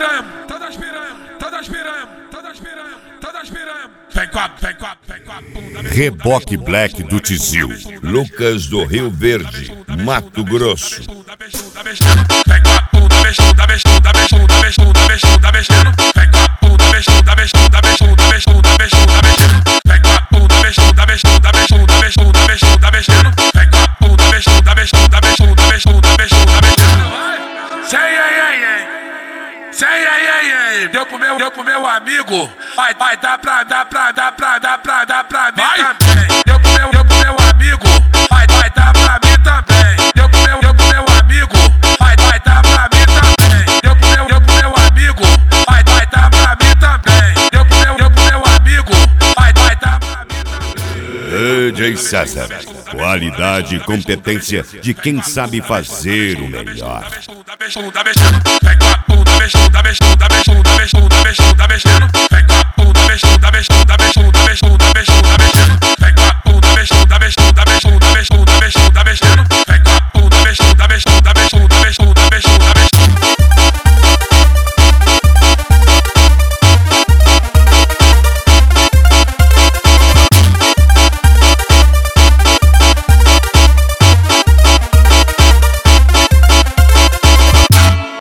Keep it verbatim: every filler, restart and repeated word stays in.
piranha, todas piranha, todas piranha, todas piranha, todas piranha. Vem com a, vem com a, vem com a bunda. Reboque Black do Tizil, Lucas do Rio Verde, Mato Grosso. Vem com a bunda, bexuda, bexuda, bexuda, bexuda, bexuda, bexuda. Vem com a bunda, bexuda, bexuda, bexuda, bexuda, bexuda, bexuda. Vem com a bunda, bexuda, bexuda, bexuda, bexuda, bexuda, bexuda. Vem com a bunda, bexuda, bexuda, bexuda, bexuda, bexuda, bexuda. Sei, ei, ei, ei. Sei, ei, ei, ei. Deu pro meu, deu pro meu amigo. Vai, vai, dá pra, dá pra, dá pra, dá pra, dá pra mim também. Deu pro meu, deu pro meu amigo. Vai, vai, dá pra mim também. Deu pro meu, deu pro meu amigo. Vai, vai, dá pra mim também. Deu pro meu, deu pro meu amigo. Vai, vai, dá pra mim também. Deu pro meu, deu pro meu amigo. Vai, vai, dá pra mim também. D J César, qualidade e competência de quem sabe fazer o melhor. Vem com a bunda, bexuda, bexuda, bexuda, bexuda, bexuda, bexuda. Vem com a bunda, bexuda, bexuda, bexuda.